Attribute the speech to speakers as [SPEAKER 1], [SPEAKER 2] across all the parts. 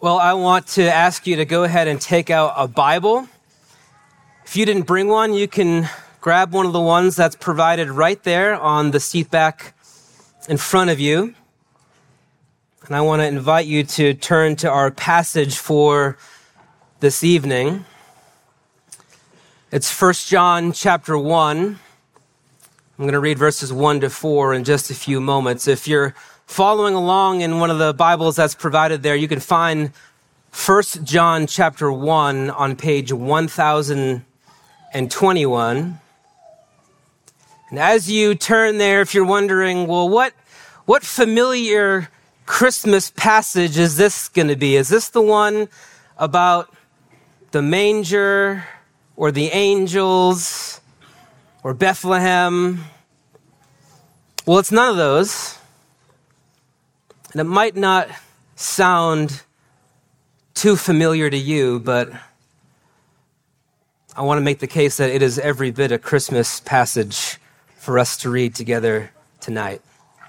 [SPEAKER 1] Well, I want to ask you to go ahead and take out a Bible. If you didn't bring one, you can grab one of the ones that's provided right there on the seat back in front of you. And I want to invite you to turn to our passage for this evening. It's 1 John chapter 1. I'm going to read verses 1 to 4 in just a few moments. If you're following along in one of the Bibles that's provided there, you can find 1 John chapter 1 on page 1021. And as you turn there, if you're wondering, well, what familiar Christmas passage is this going to be? Is this the one about the manger or the angels or Bethlehem? Well, it's none of those. And it might not sound too familiar to you, but I want to make the case that it is every bit a Christmas passage for us to read together tonight.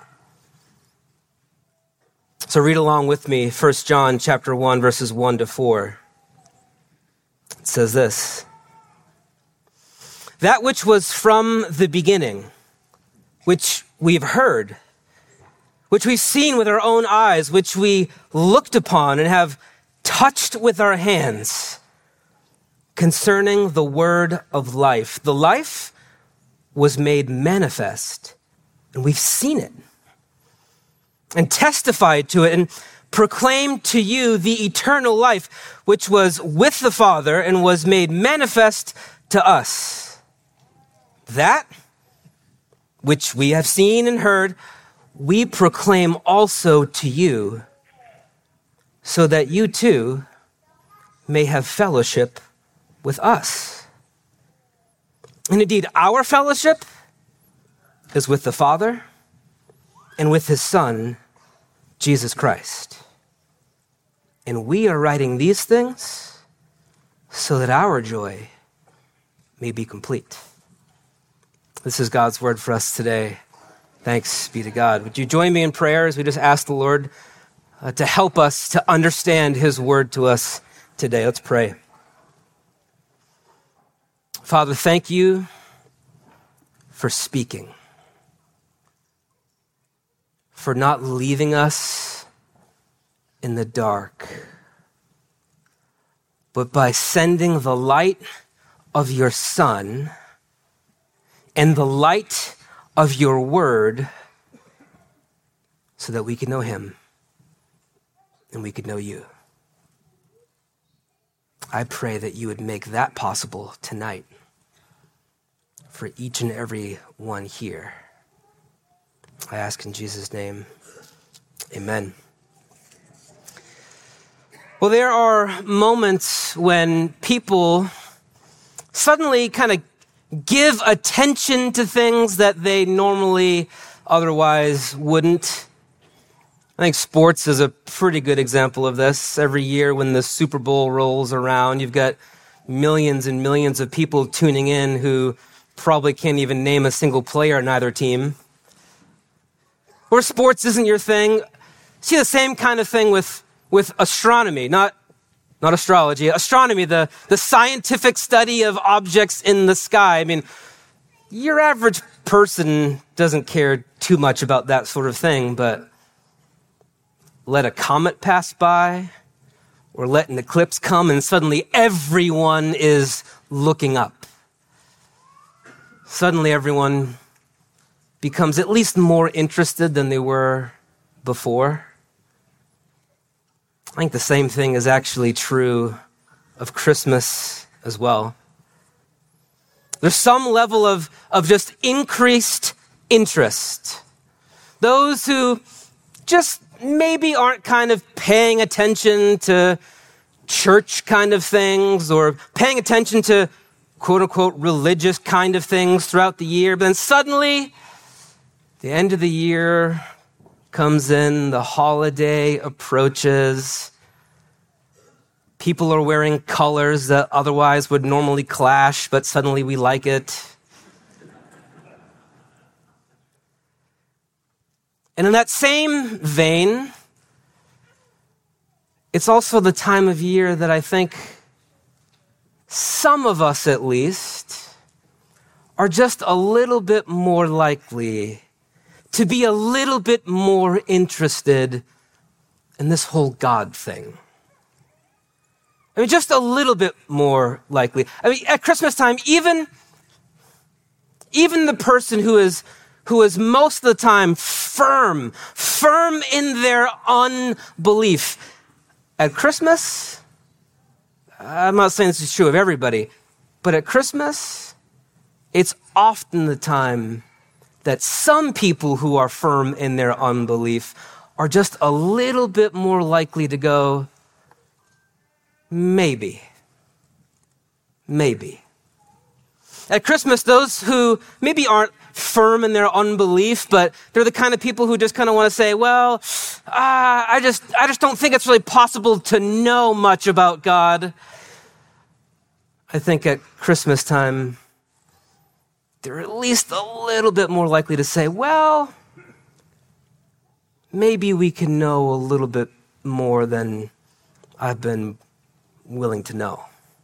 [SPEAKER 1] So read along with me, 1 John chapter 1, verses 1 to 4. It says this: "That which was from the beginning, which we've heard, which we've seen with our own eyes, which we looked upon and have touched with our hands, concerning the word of life. The life was made manifest, and we've seen it, and testified to it, and proclaimed to you the eternal life, which was with the Father and was made manifest to us. That which we have seen and heard, we proclaim also to you, so that you too may have fellowship with us. And indeed, our fellowship is with the Father and with his Son, Jesus Christ. And we are writing these things so that our joy may be complete." This is God's word for us today. Thanks be to God. Would you join me in prayer as we just ask the Lord to help us to understand his word to us today? Let's pray. Father, thank you for speaking, for not leaving us in the dark, but by sending the light of your Son and the light of your word so that we can know him and we could know you. I pray that you would make that possible tonight for each and every one here. I ask in Jesus' name, amen. Well, there are moments when people suddenly kind of give attention to things that they normally otherwise wouldn't. I think sports is a pretty good example of this. Every year when the Super Bowl rolls around, you've got millions and millions of people tuning in who probably can't even name a single player on either team. Or sports isn't your thing. See the same kind of thing with astronomy, not astrology. Astronomy, the scientific study of objects in the sky. I mean, your average person doesn't care too much about that sort of thing, but let a comet pass by or let an eclipse come and suddenly everyone is looking up. Suddenly everyone becomes at least more interested than they were before. I think the same thing is actually true of Christmas as well. There's some level of just increased interest. Those who just maybe aren't kind of paying attention to church kind of things or paying attention to quote unquote religious kind of things throughout the year. But then suddenly the end of the year comes in, the holiday approaches. People are wearing colors that otherwise would normally clash, but suddenly we like it. And in that same vein, it's also the time of year that I think some of us at least are just a little bit more likely to be a little bit more interested in this whole God thing. I mean, just a little bit more likely. I mean, at Christmas time, even the person who is most of the time firm in their unbelief, at Christmas, I'm not saying this is true of everybody, but at Christmas, it's often the time that some people who are firm in their unbelief are just a little bit more likely to go, maybe. At Christmas, those who maybe aren't firm in their unbelief, but they're the kind of people who just kind of want to say, well, I just don't think it's really possible to know much about God. I think at Christmas time, they're at least a little bit more likely to say, well, maybe we can know a little bit more than I've been willing to know.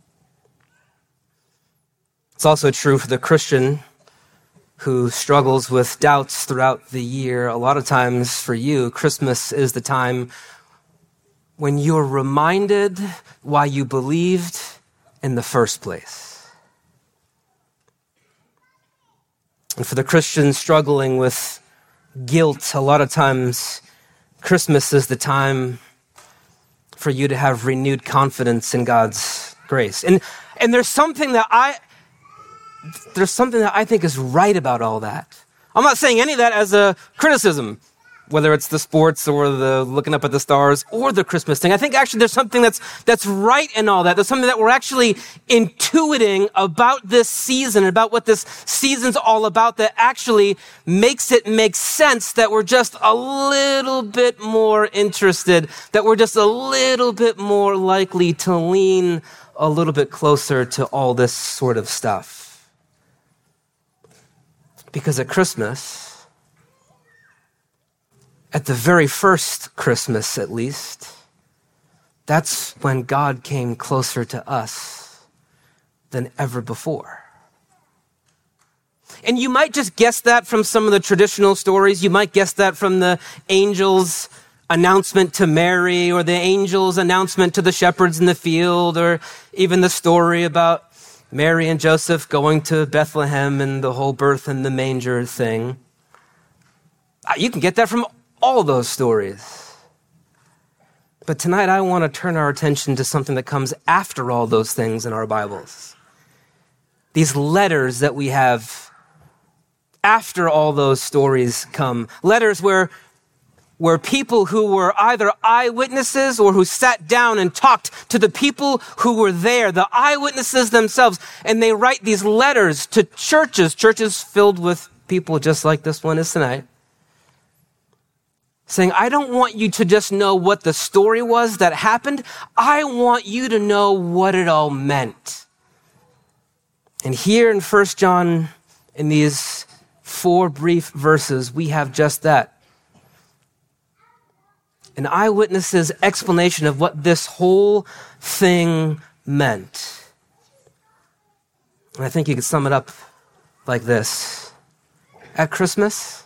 [SPEAKER 1] It's also true for the Christian who struggles with doubts throughout the year. A lot of times for you, Christmas is the time when you're reminded why you believed in the first place. And for the Christian struggling with guilt, a lot of times Christmas is the time for you to have renewed confidence in God's grace. And there's something that I think is right about all that. I'm not saying any of that as a criticism, whether it's the sports or the looking up at the stars or the Christmas thing. I think actually there's something that's right in all that. There's something that we're actually intuiting about this season, about what this season's all about, that actually makes it make sense that we're just a little bit more interested, that we're just a little bit more likely to lean a little bit closer to all this sort of stuff. Because at Christmas, at the very first Christmas at least, that's when God came closer to us than ever before. And you might just guess that from some of the traditional stories. You might guess that from the angel's announcement to Mary, or the angel's announcement to the shepherds in the field, or even the story about Mary and Joseph going to Bethlehem and the whole birth in the manger thing. You can get that from all those stories. But tonight I want to turn our attention to something that comes after all those things in our Bibles. These letters that we have after all those stories come. Letters where people who were either eyewitnesses or who sat down and talked to the people who were there, the eyewitnesses themselves, and they write these letters to churches filled with people just like this one is tonight, saying, I don't want you to just know what the story was that happened. I want you to know what it all meant. And here in 1 John, in these 4 brief verses, we have just that. An eyewitness's explanation of what this whole thing meant. And I think you could sum it up like this. At Christmas,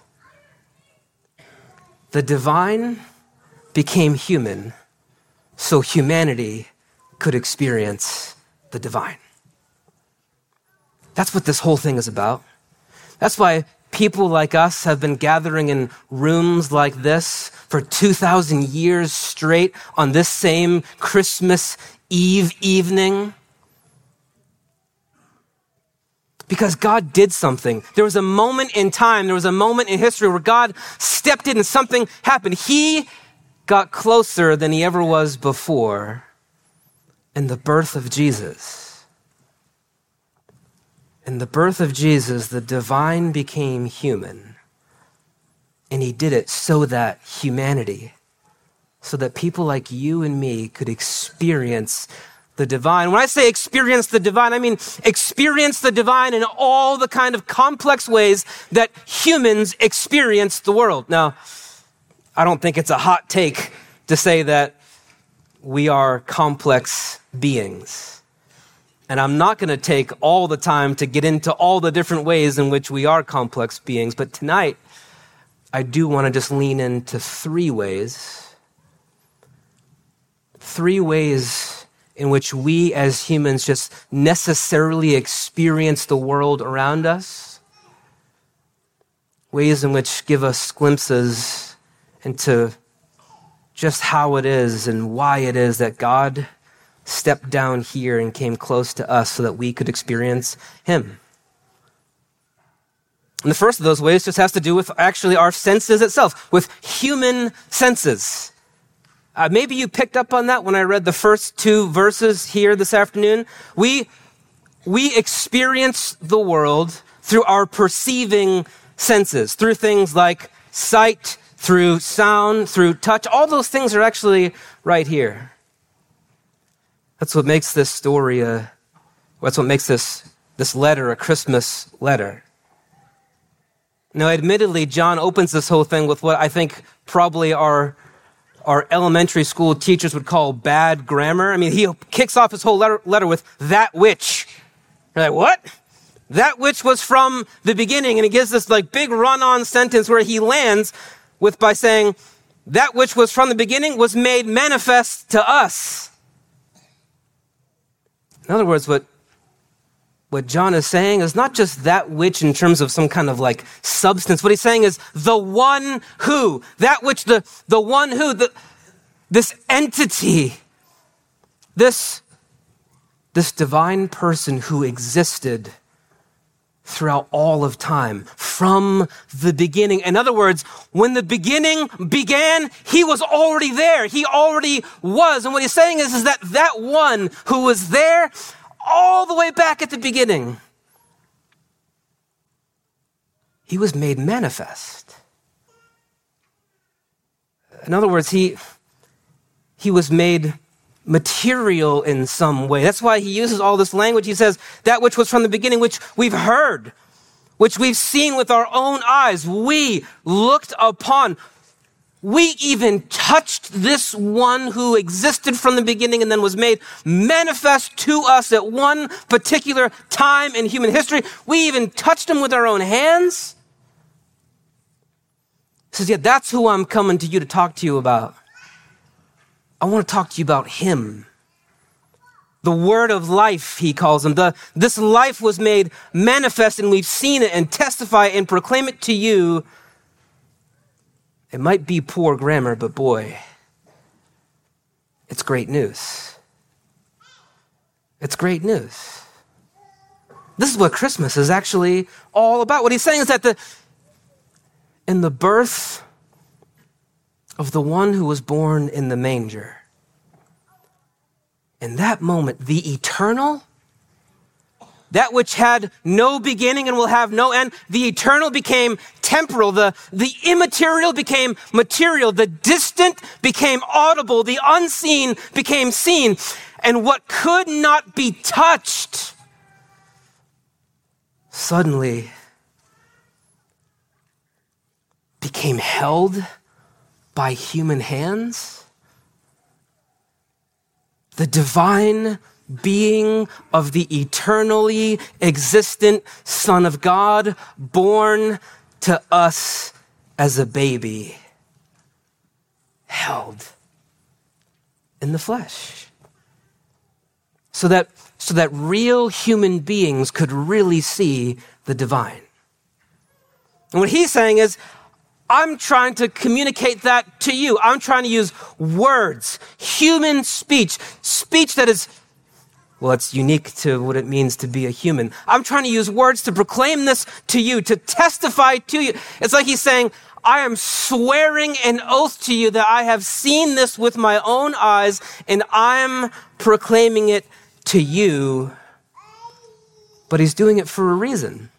[SPEAKER 1] the divine became human so humanity could experience the divine. That's what this whole thing is about. That's why people like us have been gathering in rooms like this for 2,000 years straight on this same Christmas Eve evening. Because God did something. There was a moment in time, there was a moment in history where God stepped in and something happened. He got closer than he ever was before in the birth of Jesus. In the birth of Jesus, the divine became human. And he did it so that humanity, so that people like you and me could experience the divine. When I say experience the divine, I mean experience the divine in all the kind of complex ways that humans experience the world. Now, I don't think it's a hot take to say that we are complex beings. And I'm not going to take all the time to get into all the different ways in which we are complex beings, but tonight I do want to just lean into three ways in which we as humans just necessarily experience the world around us, ways in which give us glimpses into just how it is and why it is that God stepped down here and came close to us so that we could experience him. And the first of those ways just has to do with actually our senses itself, with human senses. Maybe you picked up on that when I read the first two verses here this afternoon. We experience the world through our perceiving senses, through things like sight, through sound, through touch. All those things are actually right here. That's what makes this story that's what makes this letter a Christmas letter. Now, admittedly, John opens this whole thing with what I think probably our elementary school teachers would call bad grammar. I mean, he kicks off his whole letter with that which. You're like, what? That which was from the beginning. And he gives this like big run-on sentence where he lands by saying, that which was from the beginning was made manifest to us. In other words, what John is saying is not just that which in terms of some kind of like substance. What he's saying is the one who, that which the one who, this entity, this divine person who existed throughout all of time, from the beginning. In other words, when the beginning began, he was already there. He already was. And what he's saying is that one who was there all the way back at the beginning, he was made manifest. In other words, he was made material in some way. That's why he uses all this language. He says, that which was from the beginning, which we've heard, which we've seen with our own eyes, we looked upon. We even touched this one who existed from the beginning and then was made manifest to us at one particular time in human history. We even touched him with our own hands. He says, yeah, that's who I'm coming to you to talk to you about. I want to talk to you about him. The word of life, he calls him. This life was made manifest and we've seen it and testify and proclaim it to you. It might be poor grammar, but boy, it's great news. It's great news. This is what Christmas is actually all about. What he's saying is that in the birth of the one who was born in the manger, in that moment, the eternal, that which had no beginning and will have no end, the eternal became temporal, the immaterial became material, the distant became audible, the unseen became seen, and what could not be touched suddenly became held by human hands. The divine being of the eternally existent Son of God, born to us as a baby, held in the flesh. So that real human beings could really see the divine. And what he's saying is, I'm trying to communicate that to you. I'm trying to use words, human speech that is, well, it's unique to what it means to be a human. I'm trying to use words to proclaim this to you, to testify to you. It's like he's saying, I am swearing an oath to you that I have seen this with my own eyes, and I'm proclaiming it to you. But he's doing it for a reason.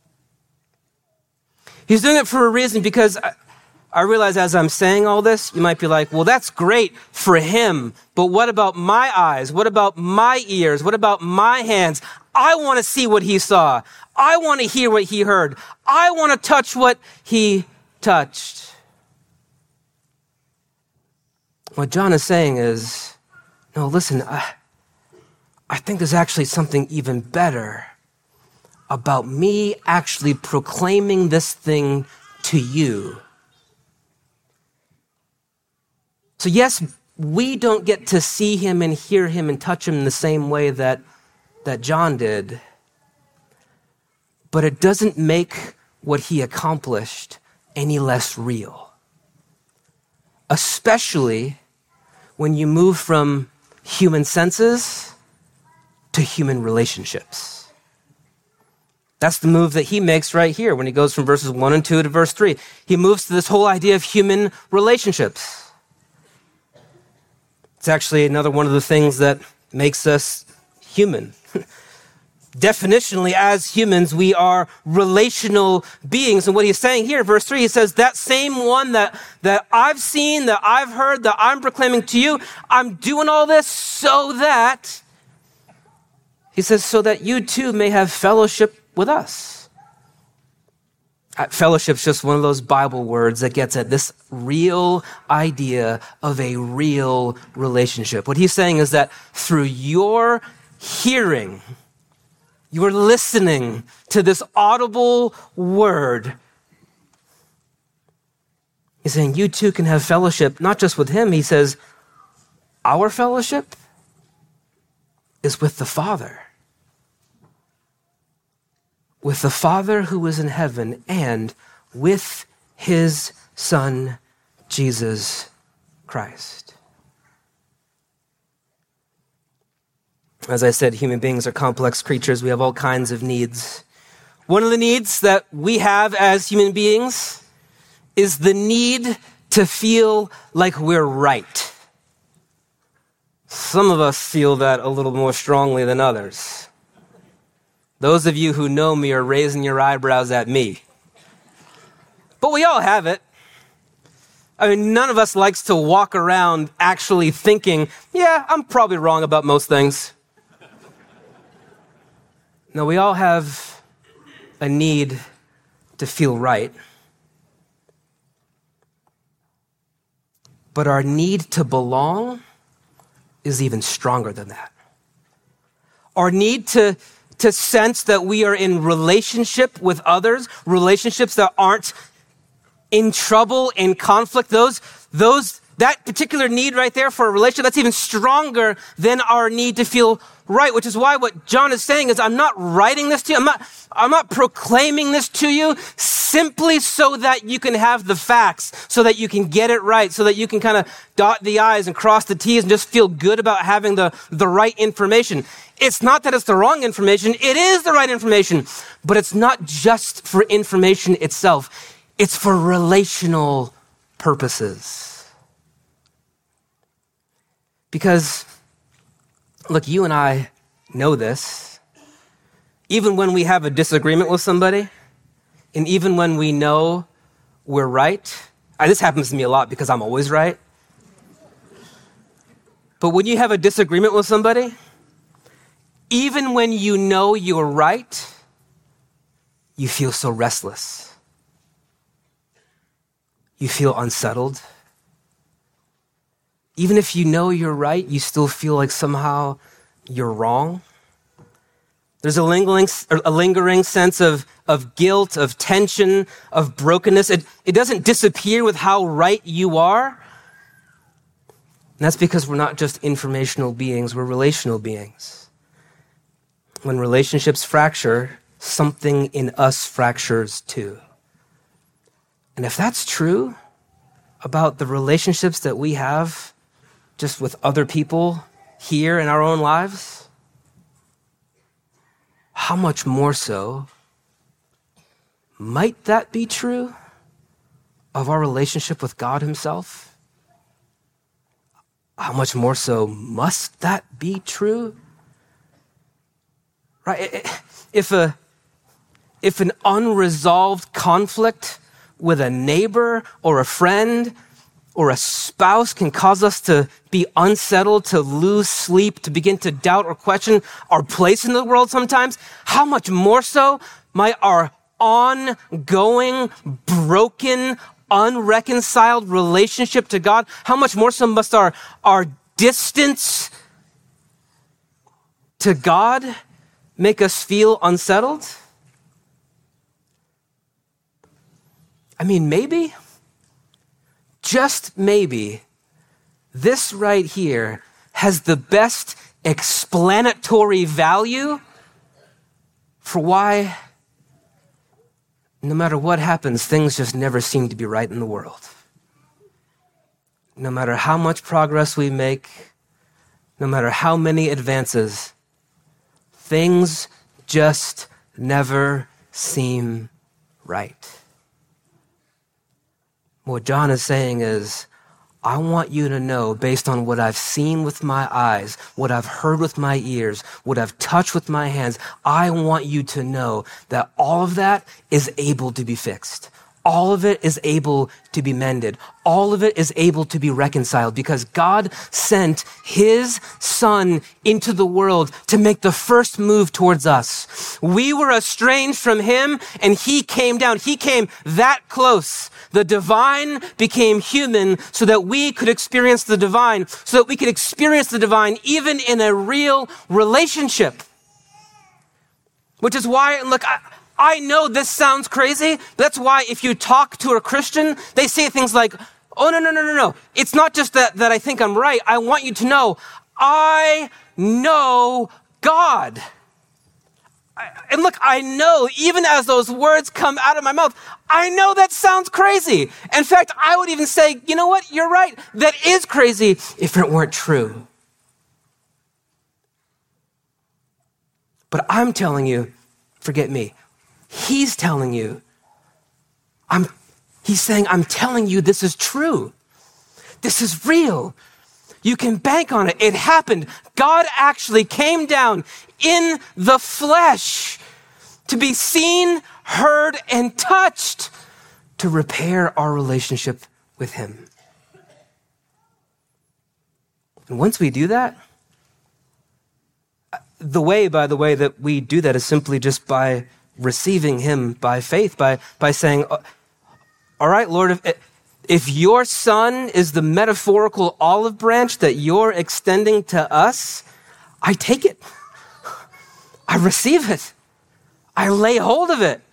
[SPEAKER 1] He's doing it for a reason because I realize as I'm saying all this, you might be like, well, that's great for him, but what about my eyes? What about my ears? What about my hands? I want to see what he saw. I want to hear what he heard. I want to touch what he touched. What John is saying is, No, listen, I think there's actually something even better about me actually proclaiming this thing to you. So yes, we don't get to see him and hear him and touch him in the same way that John did. But it doesn't make what he accomplished any less real. Especially when you move from human senses to human relationships. That's the move that he makes right here when he goes from verses 1 and 2 to verse 3. He moves to this whole idea of human relationships. It's actually another one of the things that makes us human. Definitionally, as humans, we are relational beings. And what he's saying here, verse 3, he says, that same one that I've seen, that I've heard, that I'm proclaiming to you, I'm doing all this so that, he says, so that you too may have fellowship with us. Fellowship's just one of those Bible words that gets at this real idea of a real relationship. What he's saying is that through your hearing, you're listening to this audible word. He's saying you too can have fellowship, not just with him. He says, our fellowship is with the Father. With the Father who is in heaven and with his Son, Jesus Christ. As I said, human beings are complex creatures. We have all kinds of needs. One of the needs that we have as human beings is the need to feel like we're right. Some of us feel that a little more strongly than others. Those of you who know me are raising your eyebrows at me. But we all have it. I mean, none of us likes to walk around actually thinking, yeah, I'm probably wrong about most things. No, we all have a need to feel right. But our need to belong is even stronger than that. Our need to sense that we are in relationship with others, relationships that aren't in trouble, in conflict, that particular need right there for a relationship, that's even stronger than our need to feel right, which is why what John is saying is, I'm not writing this to you, I'm not proclaiming this to you simply so that you can have the facts, so that you can get it right, so that you can kind of dot the I's and cross the T's and just feel good about having the right information. It's not that it's the wrong information, it is the right information, but it's not just for information itself, it's for relational purposes. Because, look, you and I know this. Even when we have a disagreement with somebody, and even when we know we're right, this happens to me a lot because I'm always right. But when you have a disagreement with somebody, even when you know you're right, you feel so restless. You feel unsettled. Even if you know you're right, you still feel like somehow you're wrong. There's a lingering sense of guilt, of tension, of brokenness. It doesn't disappear with how right you are. And that's because we're not just informational beings, we're relational beings. When relationships fracture, something in us fractures too. And if that's true about the relationships that we have just with other people here in our own lives, how much more so might that be true of our relationship with God himself? How much more so must that be true? Right? If an unresolved conflict with a neighbor or a friend or a spouse can cause us to be unsettled, to lose sleep, to begin to doubt or question our place in the world sometimes, how much more so might our ongoing, broken, unreconciled relationship to God, how much more so must our distance to God make us feel unsettled? I mean, maybe, just maybe, this right here has the best explanatory value for why, no matter what happens, things just never seem to be right in the world. No matter how much progress we make, no matter how many advances, things just never seem right. What John is saying is, I want you to know, based on what I've seen with my eyes, what I've heard with my ears, what I've touched with my hands, I want you to know that all of that is able to be fixed. All of it is able to be mended. All of it is able to be reconciled because God sent his son into the world to make the first move towards us. We were estranged from him and he came down. He came that close. The divine became human so that we could experience the divine, so that we could experience the divine even in a real relationship. Which is why, look, I know this sounds crazy. That's why if you talk to a Christian, they say things like, oh, no. It's not just that I think I'm right. I want you to know, I know God. And look, I know, even as those words come out of my mouth, I know that sounds crazy. In fact, I would even say, you know what? You're right. That is crazy if it weren't true. But I'm telling you, forget me. He's telling you, he's saying, I'm telling you this is true. This is real. You can bank on it. It happened. God actually came down in the flesh to be seen, heard, and touched to repair our relationship with him. And once we do that, by the way, that we do that is simply just by receiving him by faith, by saying, all right, Lord, if your son is the metaphorical olive branch that you're extending to us, I take it. I receive it. I lay hold of it.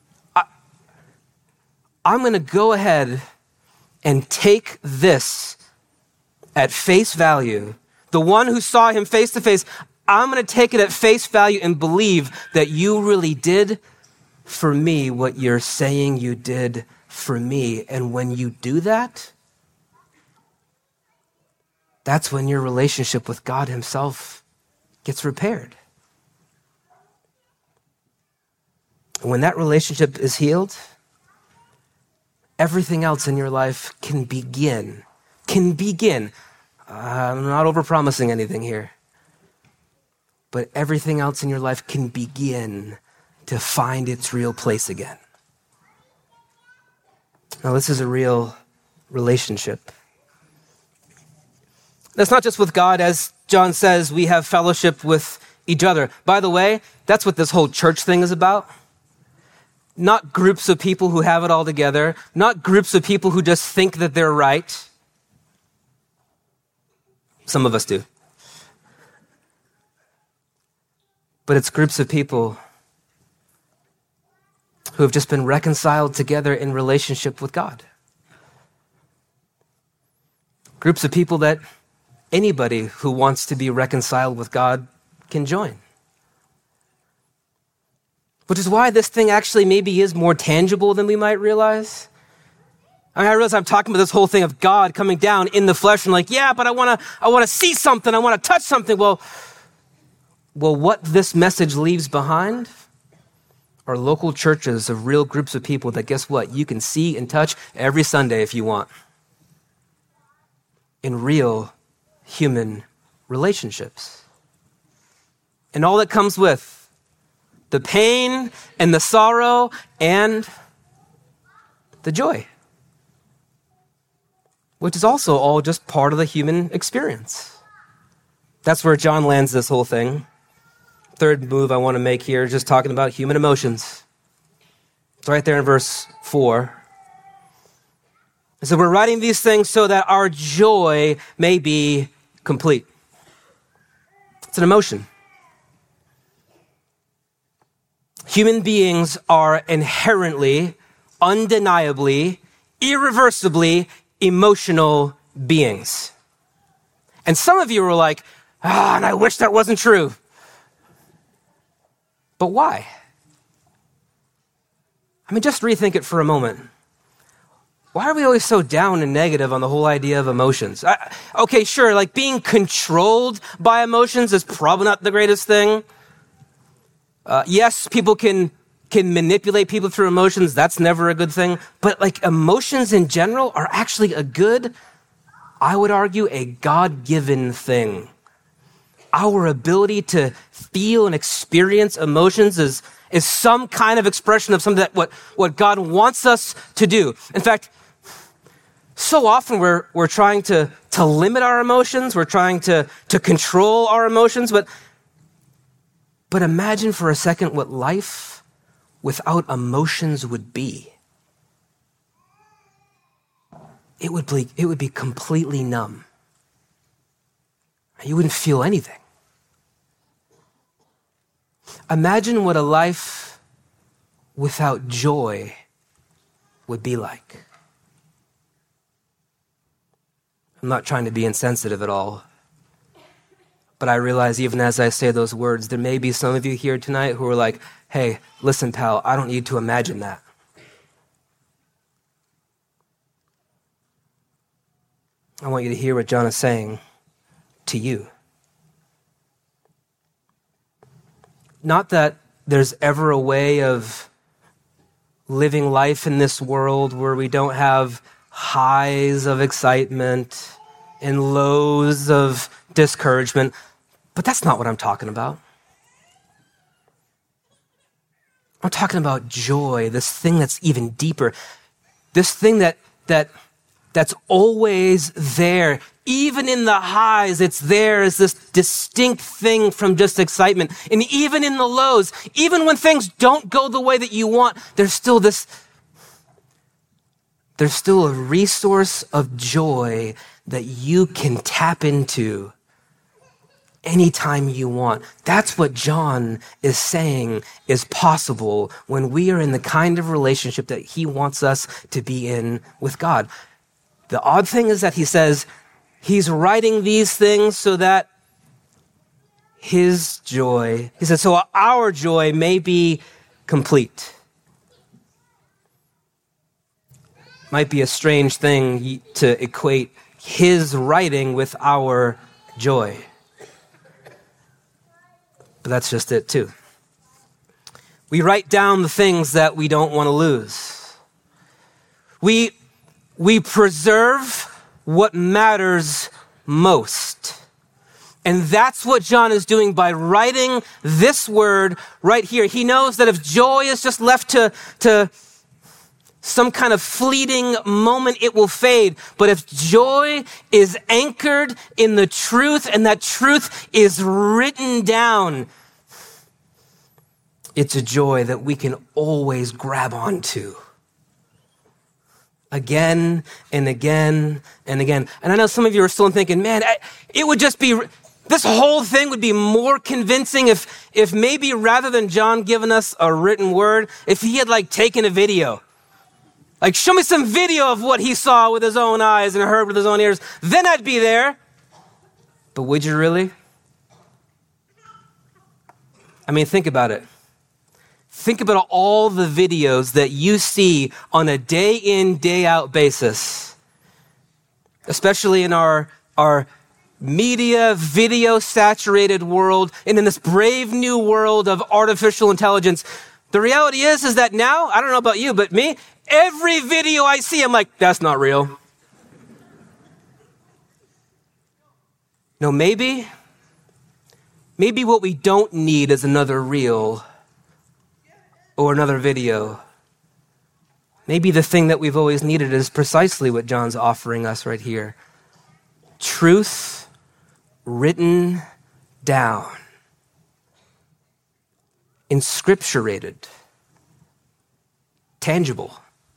[SPEAKER 1] I'm going to go ahead and take this at face value. The one who saw him face to face, I'm going to take it at face value and believe that you really did for me what you're saying you did for me. And when you do that, that's when your relationship with God himself gets repaired. When that relationship is healed, everything else in your life can begin. I'm not overpromising anything here. But everything else in your life can begin to find its real place again. Now, this is a real relationship. That's not just with God. As John says, we have fellowship with each other. By the way, that's what this whole church thing is about. Not groups of people who have it all together. Not groups of people who just think that they're right. Some of us do. But it's groups of people who have just been reconciled together in relationship with God. Groups of people that anybody who wants to be reconciled with God can join. Which is why this thing actually maybe is more tangible than we might realize. I realize I'm talking about this whole thing of God coming down in the flesh and like, yeah, but I want to see something. I want to touch something. Well, what this message leaves behind are local churches of real groups of people that, guess what? You can see and touch every Sunday if you want. In real human relationships. And all that comes with the pain and the sorrow and the joy. Which is also all just part of the human experience. That's where John lands this whole thing. Third move I want to make here is just talking about human emotions. It's right there in verse 4. So we're writing these things so that our joy may be complete. It's an emotion. Human beings are inherently, undeniably, irreversibly emotional beings. And some of you are like, and I wish that wasn't true. But why? I mean, just rethink it for a moment. Why are we always so down and negative on the whole idea of emotions? Okay, sure, like being controlled by emotions is probably not the greatest thing. Yes, people can manipulate people through emotions. That's never a good thing. But like emotions in general are actually a good, I would argue, a God-given thing. Our ability to feel and experience emotions is some kind of expression of something that what God wants us to do. In fact, so often we're trying to limit our emotions, we're trying to control our emotions, but imagine for a second what life without emotions would be. It would be completely numb. You wouldn't feel anything. Imagine what a life without joy would be like. I'm not trying to be insensitive at all, but I realize even as I say those words, there may be some of you here tonight who are like, hey, listen, pal, I don't need to imagine that. I want you to hear what John is saying to you. Not that there's ever a way of living life in this world where we don't have highs of excitement and lows of discouragement, but that's not what I'm talking about. I'm talking about joy, this thing that's even deeper, this thing that's always there. Even in the highs, it's there as this distinct thing from just excitement. And even in the lows, even when things don't go the way that you want, there's still a resource of joy that you can tap into anytime you want. That's what John is saying is possible when we are in the kind of relationship that he wants us to be in with God. The odd thing is that he says he's writing these things so that his joy, he says, so our joy may be complete. Might be a strange thing to equate his writing with our joy. But that's just it too. We write down the things that we don't want to lose. We preserve what matters most. And that's what John is doing by writing this word right here. He knows that if joy is just left to some kind of fleeting moment, it will fade. But if joy is anchored in the truth and that truth is written down, it's a joy that we can always grab onto. Again and again and again. And I know some of you are still thinking, man, it would just be, this whole thing would be more convincing if maybe rather than John giving us a written word, if he had like taken a video. Like, show me some video of what he saw with his own eyes and heard with his own ears. Then I'd be there. But would you really? I mean, think about it. Think about all the videos that you see on a day in, day out basis, especially in our media, video saturated world and in this brave new world of artificial intelligence. The reality is that now, I don't know about you, but me, every video I see, I'm like, that's not real. No, maybe what we don't need is another reel or another video. Maybe the thing that we've always needed is precisely what John's offering us right here. Truth written down, inscripturated, tangible.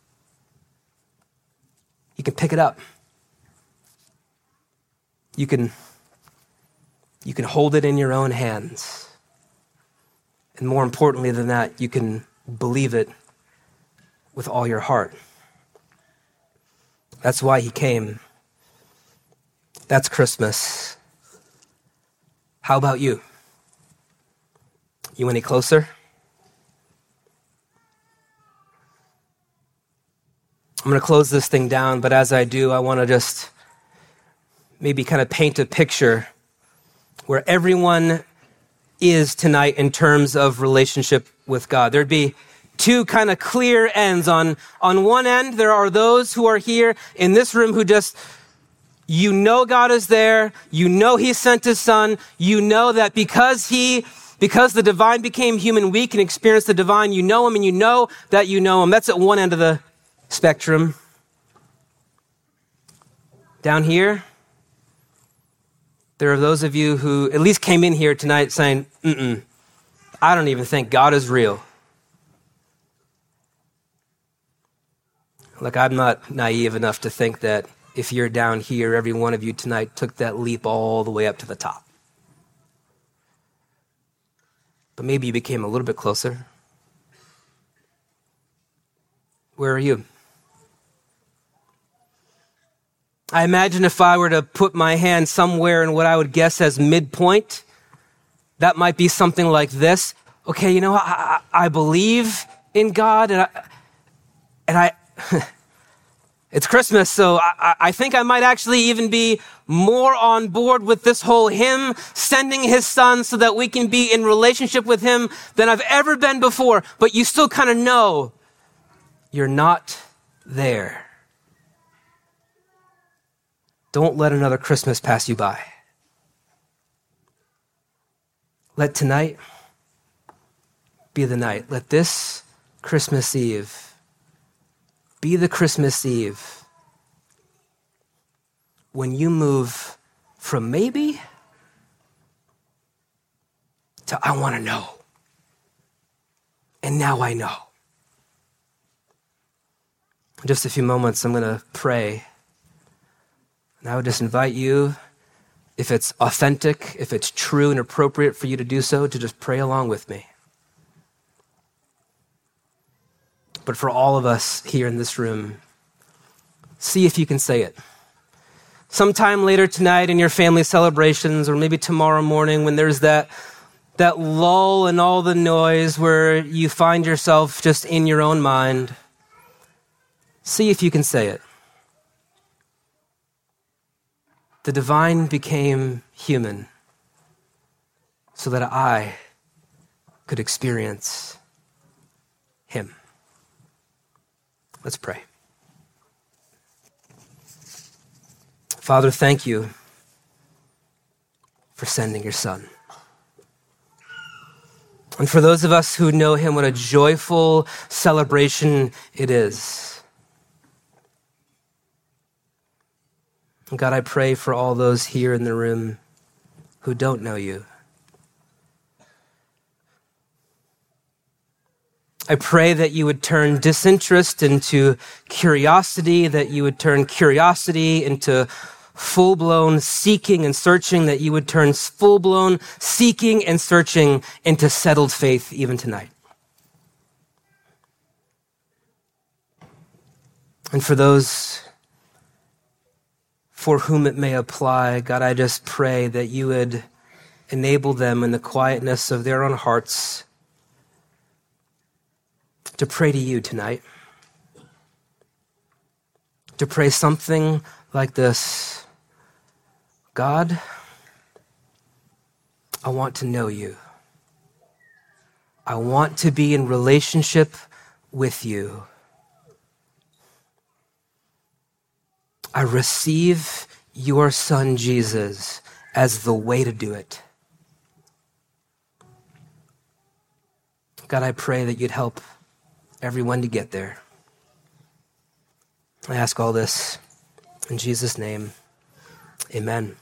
[SPEAKER 1] You can pick it up. You can hold it in your own hands. And more importantly than that, you can believe it with all your heart. That's why he came. That's Christmas. How about you? You any closer? I'm going to close this thing down, but as I do, I want to just maybe kind of paint a picture where everyone is tonight in terms of relationship with God. There'd be two kind of clear ends. On one end, there are those who are here in this room who just, you know God is there, you know he sent his son, you know that because the divine became human, we can experience the divine. You know him and you know that you know him. That's at one end of the spectrum. Down here, there are those of you who at least came in here tonight saying, I don't even think God is real. Look, I'm not naive enough to think that if you're down here, every one of you tonight took that leap all the way up to the top. But maybe you became a little bit closer. Where are you? I imagine if I were to put my hand somewhere in what I would guess as midpoint, that might be something like this. Okay, you know, I believe in God, and I it's Christmas, so I think I might actually even be more on board with this whole him sending his son so that we can be in relationship with him than I've ever been before. But you still kind of know you're not there. Don't let another Christmas pass you by. Let tonight be the night. Let this Christmas Eve be the Christmas Eve when you move from maybe to I want to know. And now I know. In just a few moments, I'm going to pray. And I would just invite you, if it's authentic, if it's true and appropriate for you to do so, to just pray along with me. But for all of us here in this room, see if you can say it. Sometime later tonight in your family celebrations, or maybe tomorrow morning when there's that lull in all the noise where you find yourself just in your own mind, see if you can say it. The divine became human so that I could experience him. Let's pray. Father, thank you for sending your son. And for those of us who know him, what a joyful celebration it is. God, I pray for all those here in the room who don't know you. I pray that you would turn disinterest into curiosity, that you would turn curiosity into full-blown seeking and searching, that you would turn full-blown seeking and searching into settled faith even tonight. And for those for whom it may apply, God, I just pray that you would enable them in the quietness of their own hearts to pray to you tonight. To pray something like this: God, I want to know you. I want to be in relationship with you. I receive your son, Jesus, as the way to do it. God, I pray that you'd help everyone to get there. I ask all this in Jesus' name. Amen.